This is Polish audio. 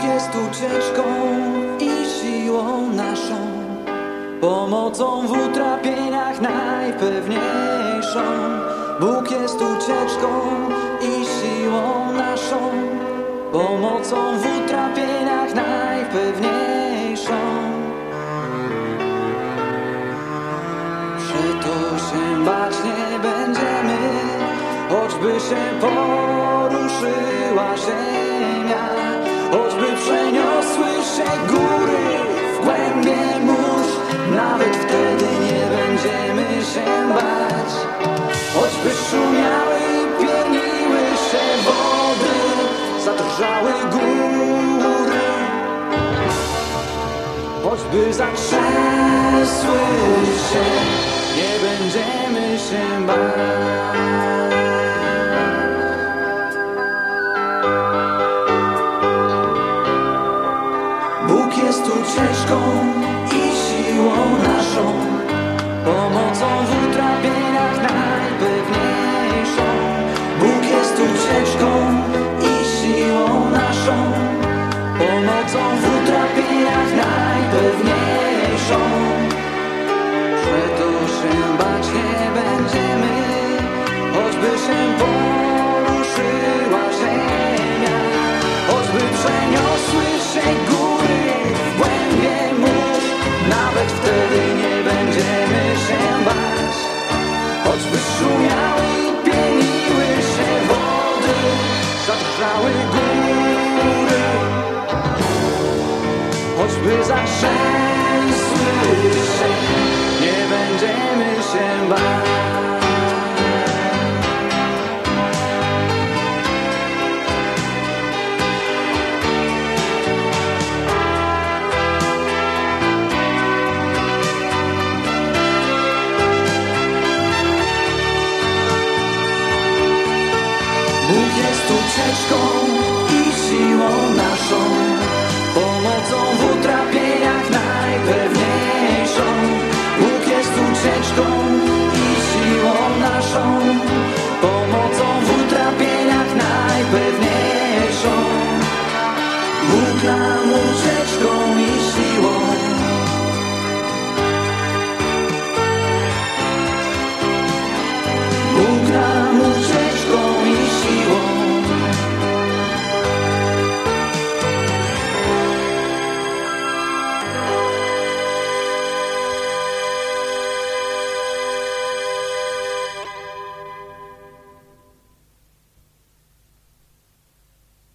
Bóg jest ucieczką i siłą naszą, pomocą w utrapieniach najpewniejszą. Bóg jest ucieczką i siłą naszą, pomocą w utrapieniach najpewniejszą. Przeto się bać nie będziemy, choćby się poruszyła ziemia, choćby przeniosły się góry w głębie mórz. Nawet wtedy nie będziemy się bać, choćby szumiały i pieniły się wody, zadrżały góry, choćby zatrzęsły się, nie będziemy się bać. Bóg jest ucieczką i siłą naszą, pomocą w utrapieniach najpewniejszą. Bóg jest ucieczką i siłą naszą, pomocą w utrapieniach najpewniejszą. Przeto się bać nie będziemy, choćby się poruszyła ziemia, choćby przeniosły się góry w głębie mórz. Nawet wtedy nie będziemy się bać, choćby szumiały i pieniły się wody, zadrżały góry, choćby zatrzęsły się, nie będziemy się bać. Bóg jest ucieczką i siłą naszą, pomocą w utrapieniach najpewniejszą. Bóg jest ucieczką i siłą naszą, pomocą w utrapieniach najpewniejszą. Bóg nam ucieczką